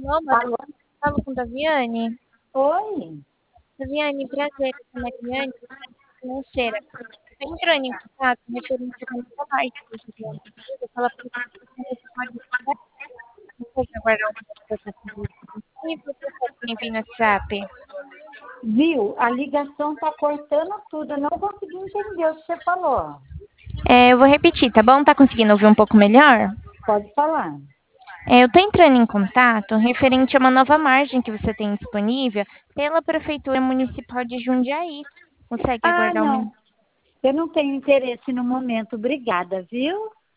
Alô, boa tarde. Alô? Falo com Daviane. Oi? Daviane, prazer, eu sou Mariane, financeira. Estou entrando em contato referente a uma nova margem que você tem adquirido pela participação desse pode ser. Não sei se aguardar um pouco para estar disponível, você me envia no WhatsApp. Viu? A ligação tá cortando tudo. Eu não consegui entender o que você falou. Eu vou repetir, tá bom? Tá conseguindo ouvir um pouco melhor? Pode falar. Eu estou entrando em contato referente a uma nova margem que você tem disponível pela Prefeitura Municipal de Jundiaí. Consegue Ah, aguardar um minuto? não. Eu não tenho interesse no momento. Obrigada, viu?